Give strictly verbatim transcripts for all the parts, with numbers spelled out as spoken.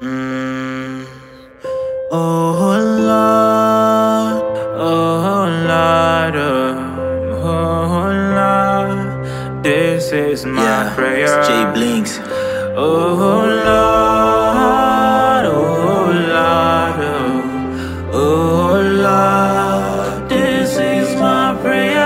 Mm. Oh Lord, oh Lord, oh Lord, this is my Yeah, prayer. it's J Blinks. Oh Lord, oh Lord, oh Lord, this is my prayer.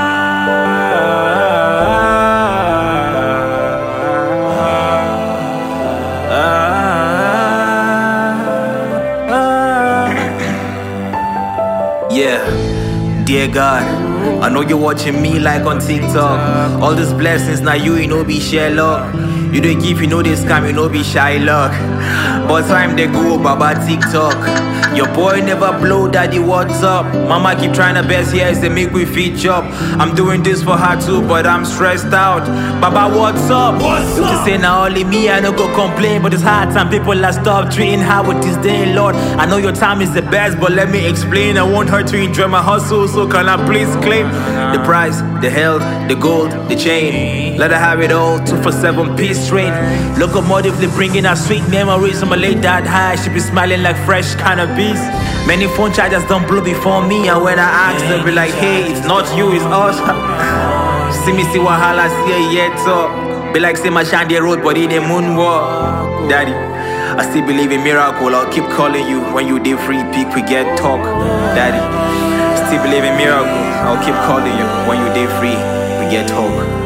Yeah, dear God, I know you're watching me like on TikTok. All these blessings now you, you know be Sherlock. You don't give, you know this scam, you know be Shylock. But time they go, Baba TikTok. Your boy never blow, daddy, what's up? Mama keep trying her best, yes, they make we feet up. I'm doing this for her too, but I'm stressed out. Baba, what's up? What's you up? can say now only me, I don't go complain, but it's hard time people are stop treating her with this day, Lord. I know your time is the best, but let me explain. I want her to enjoy my hustle, so can I please claim the prize, the health, the gold, the chain. Let her have it all, two for seven piece train. Locomotively bringing her sweet memories. I'ma lay that high, she be smiling like fresh cannabis. Many phone chargers don't blow before me, and when I ask, they'll be like, hey, it's not you, it's us. See me see wahala, see a yet up. Be like say my shandy road, but in a moonwalk. Daddy, I still believe in miracle. I'll keep calling you when you day free peak, we get talk. Daddy, still believe in miracle. I'll keep calling you when you day free, we get talk.